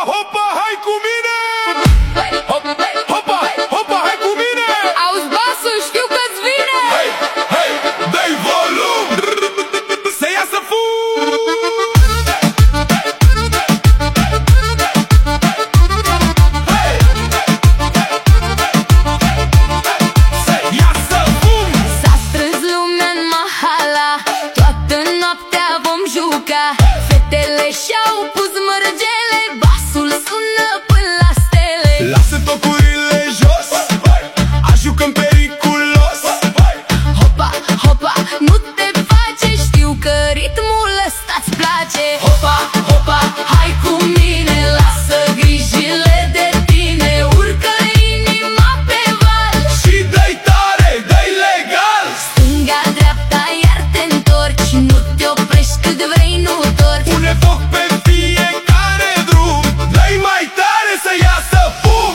hopa, hai cu mine! Hopa, hopa, hai cu mine! Auzi basul, știu că-ți vine! Hei, hei, dă-i volum! Să iasă fum! Hei! Să iasă fum! S-a strâns lumea în mahala, toată noaptea vom juca. Fetele și-au pus mărgele, basul sună până la stele. Lasă tocurile jos, ajucă-n periculos. Hopa, hopa, nu te face, știu că ritmul ăsta-ți place. Hopa, hopa, hai cu mine, lasă grijile de tine. Urcă inima pe val Și dă-i tare, dă-i legal. stânga, dreapta, iar te întorci. Nu te oprești cât vrei, nu torci. Pune foc pe fiecare drum, dă-i mai tare să iasă fum.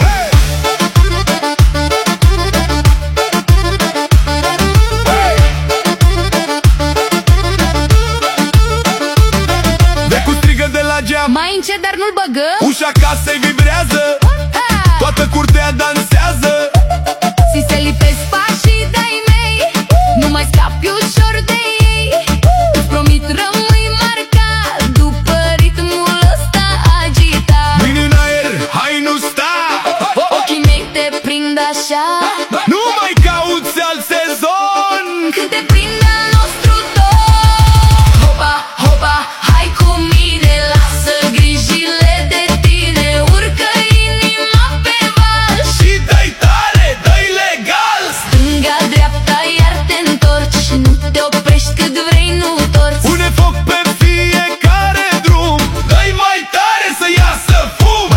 Vecu strigă de la geam, Mai încet, dar nu-l băgăm. ușa casei vibrează, Ha! toată curtea dansează. Si se lipesc pașii de-ai mei, nu mai scapi ușor de ei. Îți promit rămâi marcat după ritmul ăsta agitat. Mâini în aer, hai nu sta. Ochii mei te prind așa, Nu mai cauți alt sezon. când te prind al nostru ton. Hopa, hopa, hai cu mine, lasă grijile de tine. Urcă inima pe val Și dă-i tare, dă-i legal. stânga, dreapta, iar te întorci. Nu te oprești cât vrei, nu torci. Pune foc pe fiecare drum, dă-i mai tare să iasă fum.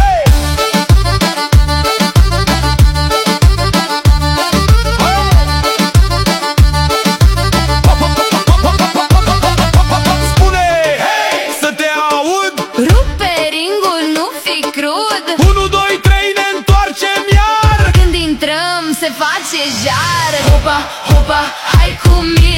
Spune, hei, să te aud. Rupe ringul, nu fi crud. 1, 2, 3, ne întoarcem iar. Când intrăm se face jar. Hopa, hopa, hai cu mine.